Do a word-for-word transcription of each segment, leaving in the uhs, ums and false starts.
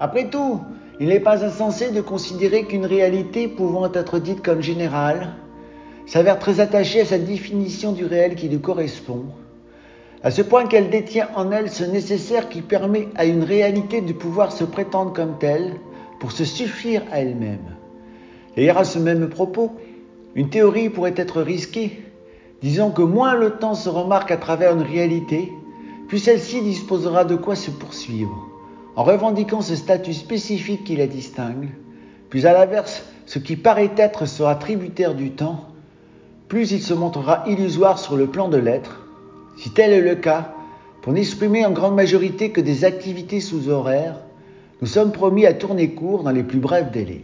Après tout, il n'est pas insensé de considérer qu'une réalité pouvant être dite comme générale s'avère très attachée à sa définition du réel qui lui correspond, à ce point qu'elle détient en elle ce nécessaire qui permet à une réalité de pouvoir se prétendre comme telle pour se suffire à elle-même. D'ailleurs, à ce même propos, une théorie pourrait être risquée. Disons que moins le temps se remarque à travers une réalité, plus celle-ci disposera de quoi se poursuivre, en revendiquant ce statut spécifique qui la distingue. Plus à l'inverse, ce qui paraît être sera tributaire du temps, plus il se montrera illusoire sur le plan de l'être. Si tel est le cas, pour n'exprimer en grande majorité que des activités sous horaires, nous sommes promis à tourner court dans les plus brefs délais.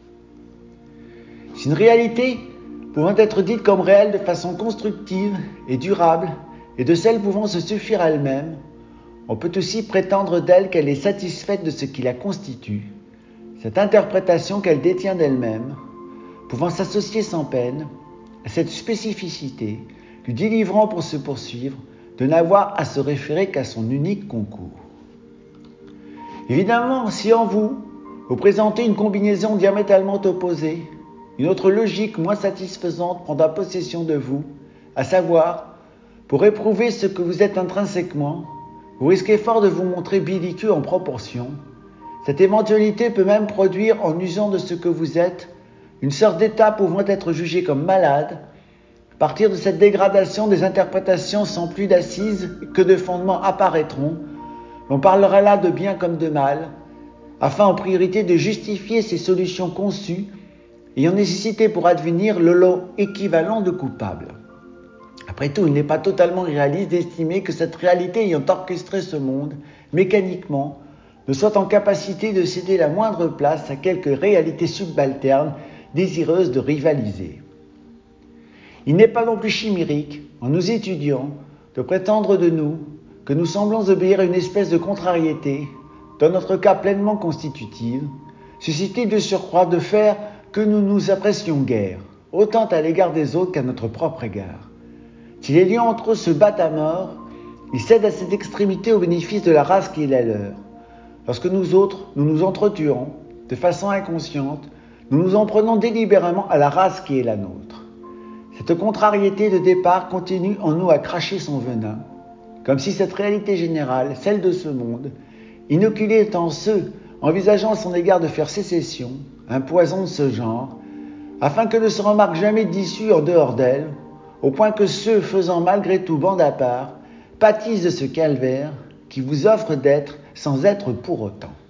Si une réalité pouvant être dite comme réelle de façon constructive et durable, et de celle pouvant se suffire à elle-même, on peut aussi prétendre d'elle qu'elle est satisfaite de ce qui la constitue, cette interprétation qu'elle détient d'elle-même, pouvant s'associer sans peine à cette spécificité, lui délivrant pour se poursuivre de n'avoir à se référer qu'à son unique concours. Évidemment, si en vous, vous présentez une combinaison diamétralement opposée, une autre logique moins satisfaisante prendra possession de vous, à savoir, pour éprouver ce que vous êtes intrinsèquement, vous risquez fort de vous montrer belliqueux en proportion. Cette éventualité peut même produire, en usant de ce que vous êtes, une sorte d'état pouvant être jugé comme malade. À partir de cette dégradation, des interprétations sans plus d'assises que de fondements apparaîtront. On parlera là de bien comme de mal, afin en priorité de justifier ces solutions conçues, ayant nécessité pour advenir le lot équivalent de coupable. Après tout, il n'est pas totalement réaliste d'estimer que cette réalité ayant orchestré ce monde, mécaniquement, ne soit en capacité de céder la moindre place à quelque réalité subalterne désireuse de rivaliser. Il n'est pas non plus chimérique, en nous étudiant, de prétendre de nous que nous semblons obéir à une espèce de contrariété, dans notre cas pleinement constitutive, susceptible de surcroît de faire que nous nous apprécions guère, autant à l'égard des autres qu'à notre propre égard. Si les liens entre eux se battent à mort, ils cèdent à cette extrémité au bénéfice de la race qui est la leur. Lorsque nous autres, nous nous entretuons, de façon inconsciente, nous nous en prenons délibérément à la race qui est la nôtre. Cette contrariété de départ continue en nous à cracher son venin, comme si cette réalité générale, celle de ce monde, inoculée en ceux envisageant à son égard de faire sécession, un poison de ce genre, afin que ne se remarque jamais d'issue en dehors d'elle, au point que ceux faisant malgré tout bande à part, pâtissent de ce calvaire qui vous offre d'être sans être pour autant.